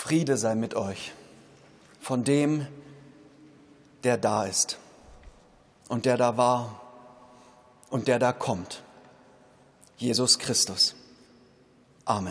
Friede sei mit euch, von dem, der da ist und der da war und der da kommt, Jesus Christus. Amen.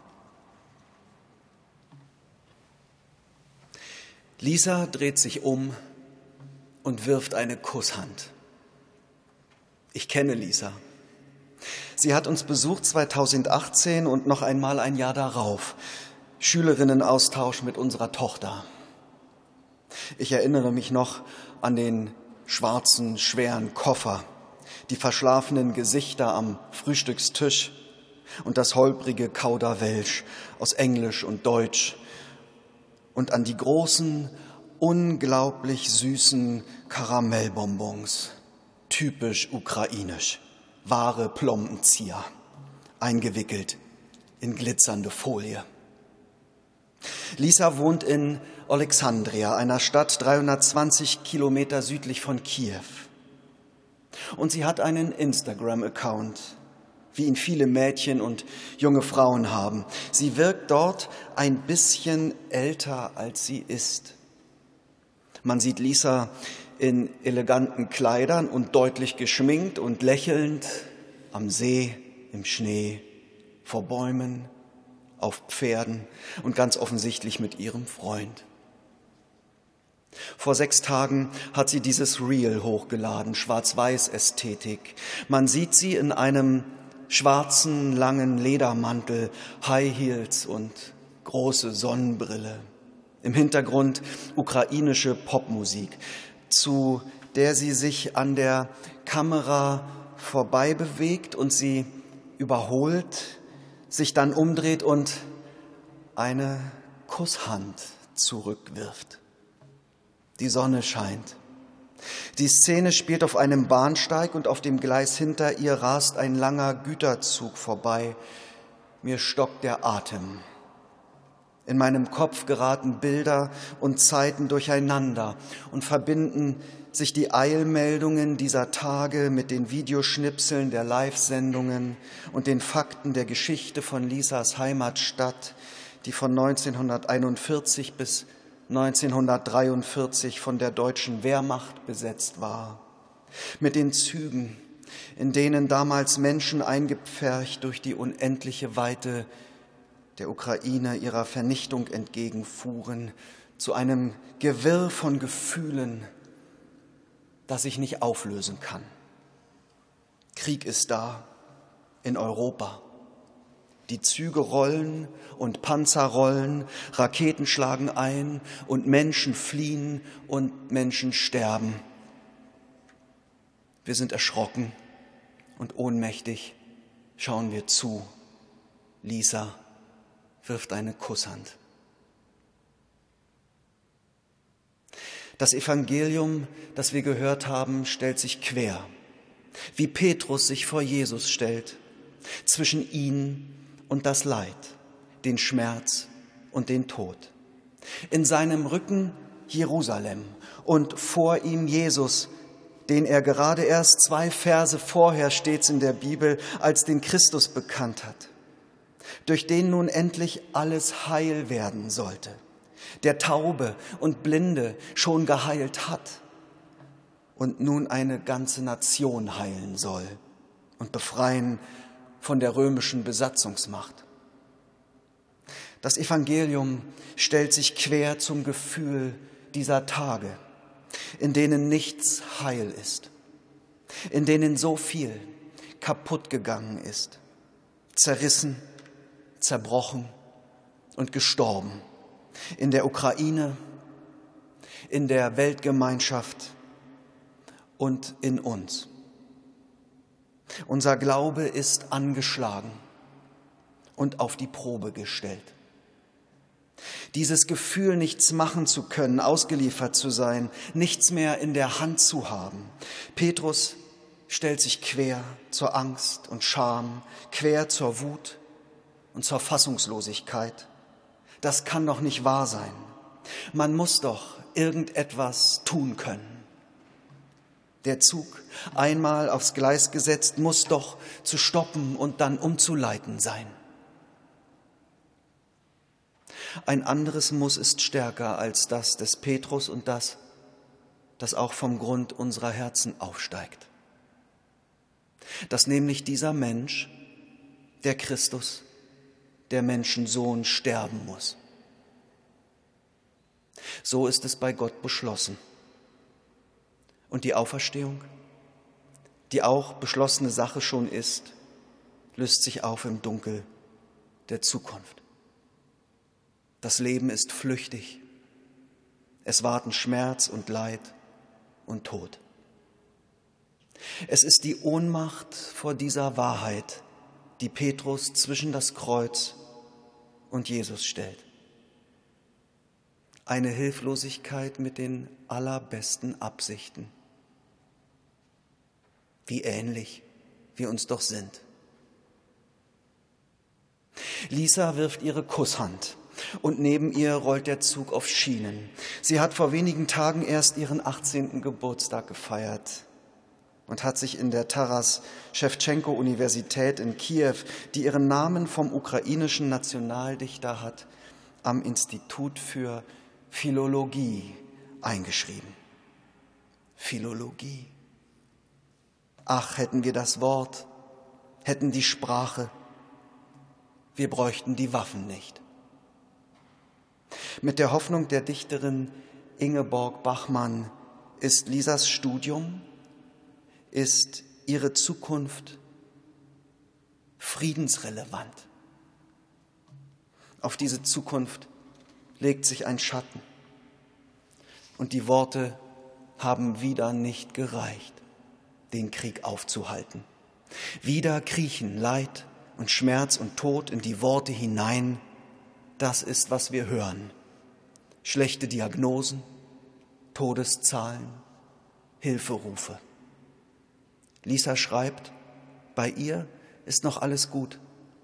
Lisa dreht sich um und wirft eine Kusshand. Ich kenne Lisa. Sie hat uns besucht 2018 und noch einmal ein Jahr darauf. Schülerinnenaustausch mit unserer Tochter. Ich erinnere mich noch an den schwarzen, schweren Koffer, die verschlafenen Gesichter am Frühstückstisch und das holprige Kauderwelsch aus Englisch und Deutsch und an die großen, unglaublich süßen Karamellbonbons, typisch ukrainisch, wahre Plombenzieher, eingewickelt in glitzernde Folie. Lisa wohnt in Alexandria, einer Stadt 320 Kilometer südlich von Kiew. Und sie hat einen Instagram-Account, wie ihn viele Mädchen und junge Frauen haben. Sie wirkt dort ein bisschen älter, als sie ist. Man sieht Lisa in eleganten Kleidern und deutlich geschminkt und lächelnd am See, im Schnee, vor Bäumen, auf Pferden und ganz offensichtlich mit ihrem Freund. Vor 6 Tagen hat sie dieses Reel hochgeladen, Schwarz-Weiß-Ästhetik. Man sieht sie in einem schwarzen, langen Ledermantel, High Heels und große Sonnenbrille. Im Hintergrund ukrainische Popmusik, zu der sie sich an der Kamera vorbei bewegt und sie überholt, sich dann umdreht und eine Kusshand zurückwirft. Die Sonne scheint. Die Szene spielt auf einem Bahnsteig und auf dem Gleis hinter ihr rast ein langer Güterzug vorbei. Mir stockt der Atem. In meinem Kopf geraten Bilder und Zeiten durcheinander und verbinden sich die Eilmeldungen dieser Tage mit den Videoschnipseln der Live-Sendungen und den Fakten der Geschichte von Lisas Heimatstadt, die von 1941 bis 1943 von der deutschen Wehrmacht besetzt war. Mit den Zügen, in denen damals Menschen eingepfercht durch die unendliche Weite der Ukraine ihrer Vernichtung entgegenfuhren, zu einem Gewirr von Gefühlen, das ich nicht auflösen kann. Krieg ist da in Europa. Die Züge rollen und Panzer rollen, Raketen schlagen ein und Menschen fliehen und Menschen sterben. Wir sind erschrocken und ohnmächtig schauen wir zu. Lisa wirft eine Kusshand. Das Evangelium, das wir gehört haben, stellt sich quer, wie Petrus sich vor Jesus stellt, zwischen ihn und das Leid, den Schmerz und den Tod. In seinem Rücken Jerusalem und vor ihm Jesus, den er gerade erst 2 Verse vorher, steht's in der Bibel, als den Christus bekannt hat, durch den nun endlich alles heil werden sollte, der Taube und Blinde schon geheilt hat und nun eine ganze Nation heilen soll und befreien von der römischen Besatzungsmacht. Das Evangelium stellt sich quer zum Gefühl dieser Tage, in denen nichts heil ist, in denen so viel kaputt gegangen ist, zerrissen, zerbrochen und gestorben. In der Ukraine, in der Weltgemeinschaft und in uns. Unser Glaube ist angeschlagen und auf die Probe gestellt. Dieses Gefühl, nichts machen zu können, ausgeliefert zu sein, nichts mehr in der Hand zu haben. Petrus stellt sich quer zur Angst und Scham, quer zur Wut und zur Fassungslosigkeit. Das kann doch nicht wahr sein. Man muss doch irgendetwas tun können. Der Zug, einmal aufs Gleis gesetzt, muss doch zu stoppen und dann umzuleiten sein. Ein anderes Muss ist stärker als das des Petrus und das auch vom Grund unserer Herzen aufsteigt. Dass nämlich dieser Mensch, der Christus, der Menschensohn, sterben muss. So ist es bei Gott beschlossen. Und die Auferstehung, die auch beschlossene Sache schon ist, löst sich auf im Dunkel der Zukunft. Das Leben ist flüchtig. Es warten Schmerz und Leid und Tod. Es ist die Ohnmacht vor dieser Wahrheit, die Petrus zwischen das Kreuz und Jesus stellt. Eine Hilflosigkeit mit den allerbesten Absichten. Wie ähnlich wir uns doch sind. Lisa wirft ihre Kusshand und neben ihr rollt der Zug auf Schienen. Sie hat vor wenigen Tagen erst ihren 18. Geburtstag gefeiert und hat sich in der Taras-Schewtschenko-Universität in Kiew, die ihren Namen vom ukrainischen Nationaldichter hat, am Institut für Philologie eingeschrieben. Philologie. Ach, hätten wir das Wort, hätten die Sprache, wir bräuchten die Waffen nicht. Mit der Hoffnung der Dichterin Ingeborg Bachmann ist Lisas Studium, ist ihre Zukunft friedensrelevant. Auf diese Zukunft legt sich ein Schatten und die Worte haben wieder nicht gereicht, den Krieg aufzuhalten. Wieder kriechen Leid und Schmerz und Tod in die Worte hinein. Das ist, was wir hören. Schlechte Diagnosen, Todeszahlen, Hilferufe. Lisa schreibt, bei ihr ist noch alles gut.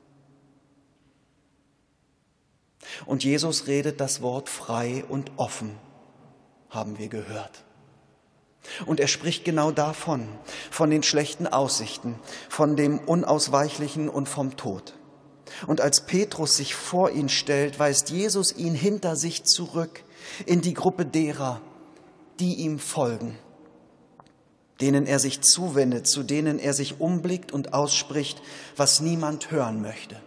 Und Jesus redet das Wort frei und offen, haben wir gehört. Und er spricht genau davon, von den schlechten Aussichten, von dem Unausweichlichen und vom Tod. Und als Petrus sich vor ihn stellt, weist Jesus ihn hinter sich zurück in die Gruppe derer, die ihm folgen, denen er sich zuwendet, zu denen er sich umblickt und ausspricht, was niemand hören möchte.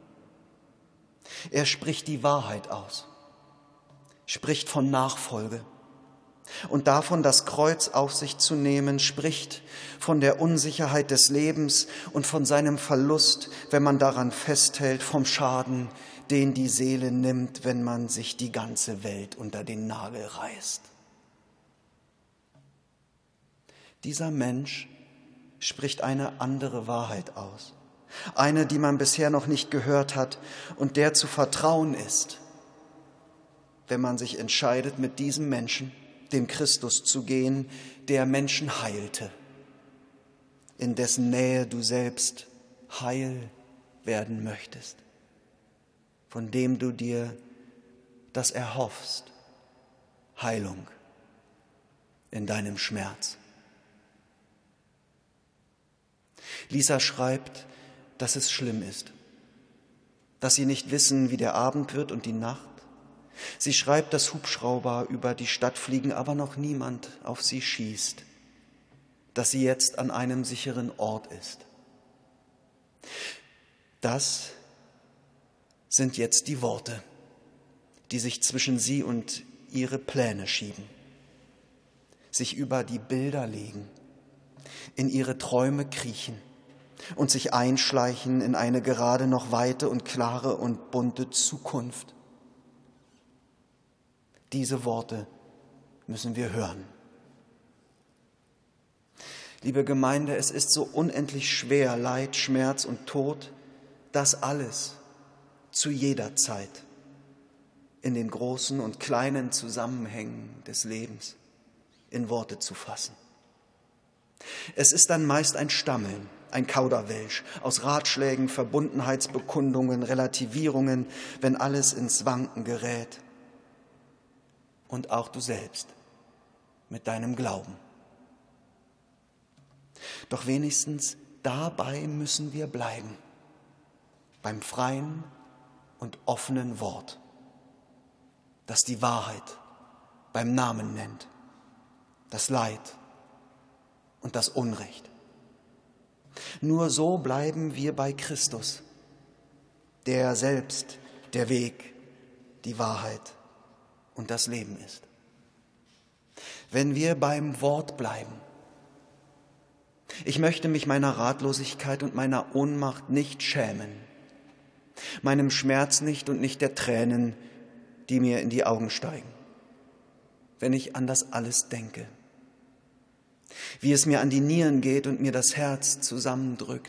Er spricht die Wahrheit aus, spricht von Nachfolge und davon, das Kreuz auf sich zu nehmen, spricht von der Unsicherheit des Lebens und von seinem Verlust, wenn man daran festhält, vom Schaden, den die Seele nimmt, wenn man sich die ganze Welt unter den Nagel reißt. Dieser Mensch spricht eine andere Wahrheit aus, eine, die man bisher noch nicht gehört hat und der zu vertrauen ist, wenn man sich entscheidet, mit diesem Menschen, dem Christus, zu gehen, der Menschen heilte, in dessen Nähe du selbst heil werden möchtest, von dem du dir das erhoffst, Heilung in deinem Schmerz. Lisa schreibt, dass es schlimm ist, dass sie nicht wissen, wie der Abend wird und die Nacht. Sie schreibt, dass Hubschrauber über die Stadt fliegen, aber noch niemand auf sie schießt, dass sie jetzt an einem sicheren Ort ist. Das sind jetzt die Worte, die sich zwischen sie und ihre Pläne schieben, sich über die Bilder legen, in ihre Träume kriechen und sich einschleichen in eine gerade noch weite und klare und bunte Zukunft. Diese Worte müssen wir hören. Liebe Gemeinde, es ist so unendlich schwer, Leid, Schmerz und Tod, das alles zu jeder Zeit in den großen und kleinen Zusammenhängen des Lebens in Worte zu fassen. Es ist dann meist ein Stammeln, ein Kauderwelsch aus Ratschlägen, Verbundenheitsbekundungen, Relativierungen, wenn alles ins Wanken gerät. Und auch du selbst mit deinem Glauben. Doch wenigstens dabei müssen wir bleiben, beim freien und offenen Wort, das die Wahrheit beim Namen nennt, das Leid und das Unrecht. Nur so bleiben wir bei Christus, der selbst der Weg, die Wahrheit und das Leben ist. Wenn wir beim Wort bleiben, ich möchte mich meiner Ratlosigkeit und meiner Ohnmacht nicht schämen, meinem Schmerz nicht und nicht der Tränen, die mir in die Augen steigen, wenn ich an das alles denke, wie es mir an die Nieren geht und mir das Herz zusammendrückt.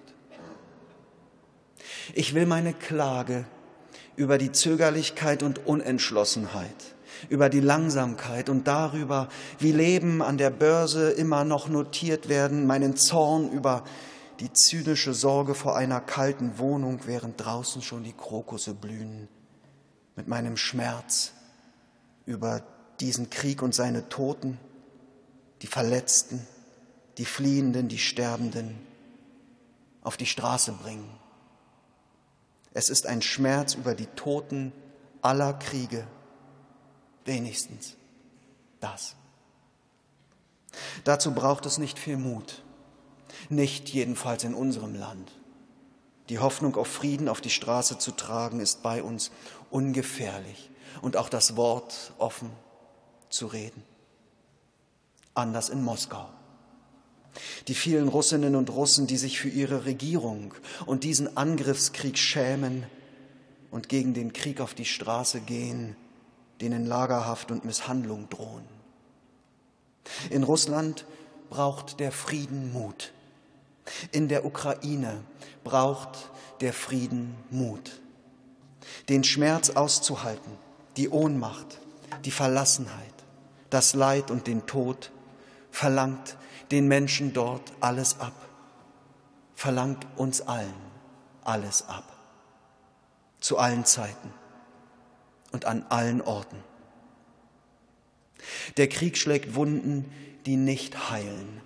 Ich will meine Klage über die Zögerlichkeit und Unentschlossenheit, über die Langsamkeit und darüber, wie Leben an der Börse immer noch notiert werden, meinen Zorn über die zynische Sorge vor einer kalten Wohnung, während draußen schon die Krokusse blühen, mit meinem Schmerz über diesen Krieg und seine Toten, die Verletzten, die Fliehenden, die Sterbenden auf die Straße bringen. Es ist ein Schmerz über die Toten aller Kriege, wenigstens das. Dazu braucht es nicht viel Mut, nicht jedenfalls in unserem Land. Die Hoffnung auf Frieden auf die Straße zu tragen, ist bei uns ungefährlich und auch das Wort offen zu reden. Anders in Moskau. Die vielen Russinnen und Russen, die sich für ihre Regierung und diesen Angriffskrieg schämen und gegen den Krieg auf die Straße gehen, denen Lagerhaft und Misshandlung drohen. In Russland braucht der Frieden Mut. In der Ukraine braucht der Frieden Mut. Den Schmerz auszuhalten, die Ohnmacht, die Verlassenheit, das Leid und den Tod verlangt den Menschen dort alles ab, verlangt uns allen alles ab, zu allen Zeiten und an allen Orten. Der Krieg schlägt Wunden, die nicht heilen.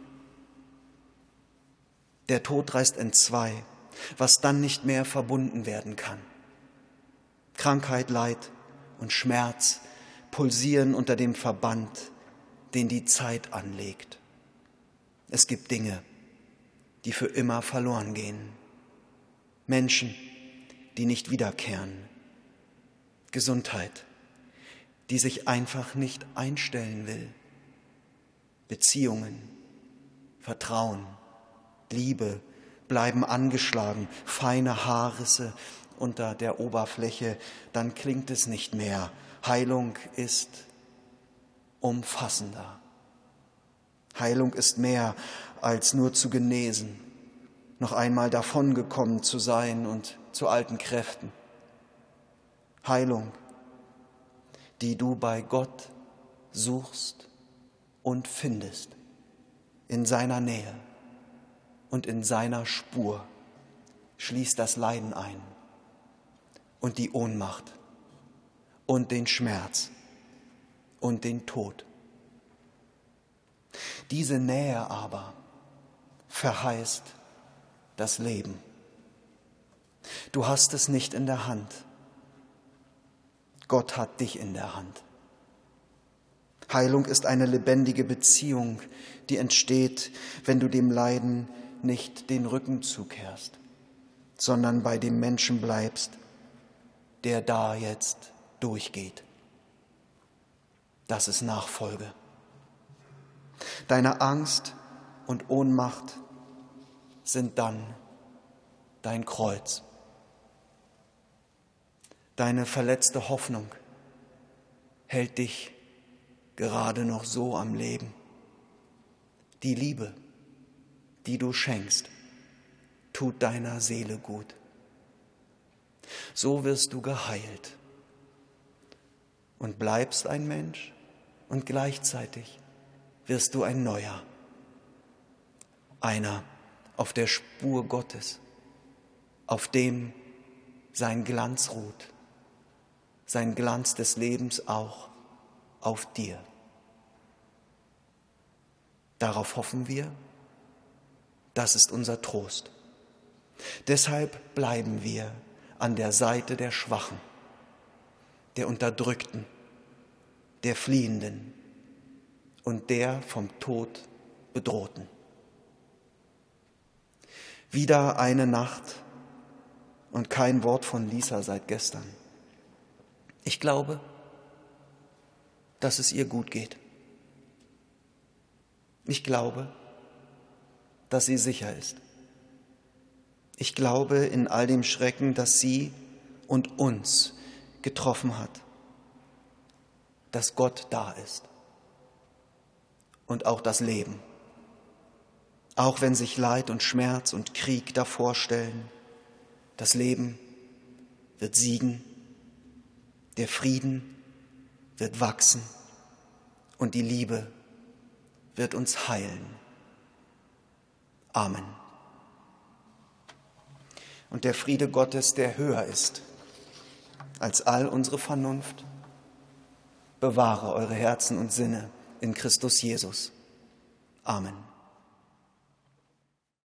Der Tod reißt entzwei, was dann nicht mehr verbunden werden kann. Krankheit, Leid und Schmerz pulsieren unter dem Verband, den die Zeit anlegt. Es gibt Dinge, die für immer verloren gehen. Menschen, die nicht wiederkehren. Gesundheit, die sich einfach nicht einstellen will. Beziehungen, Vertrauen, Liebe bleiben angeschlagen, feine Haarrisse unter der Oberfläche, dann klingt es nicht mehr. Heilung ist umfassender. Heilung ist mehr als nur zu genesen, noch einmal davongekommen zu sein und zu alten Kräften. Heilung, die du bei Gott suchst und findest, in seiner Nähe und in seiner Spur, schließt das Leiden ein und die Ohnmacht und den Schmerz und den Tod. Diese Nähe aber verheißt das Leben. Du hast es nicht in der Hand. Gott hat dich in der Hand. Heilung ist eine lebendige Beziehung, die entsteht, wenn du dem Leiden nicht den Rücken zukehrst, sondern bei dem Menschen bleibst, der da jetzt durchgeht. Das ist Nachfolge. Deine Angst und Ohnmacht sind dann dein Kreuz. Deine verletzte Hoffnung hält dich gerade noch so am Leben. Die Liebe, die du schenkst, tut deiner Seele gut. So wirst du geheilt und bleibst ein Mensch und gleichzeitig wirst du ein Neuer, einer auf der Spur Gottes, auf dem sein Glanz ruht, sein Glanz des Lebens auch auf dir. Darauf hoffen wir, das ist unser Trost. Deshalb bleiben wir an der Seite der Schwachen, der Unterdrückten, der Fliehenden und der vom Tod Bedrohten. Wieder eine Nacht und kein Wort von Lisa seit gestern. Ich glaube, dass es ihr gut geht. Ich glaube, dass sie sicher ist. Ich glaube in all dem Schrecken, das sie und uns getroffen hat, dass Gott da ist und auch das Leben. Auch wenn sich Leid und Schmerz und Krieg davor stellen, das Leben wird siegen, der Frieden wird wachsen und die Liebe wird uns heilen. Amen. Und der Friede Gottes, der höher ist als all unsere Vernunft, bewahre eure Herzen und Sinne in Christus Jesus. Amen.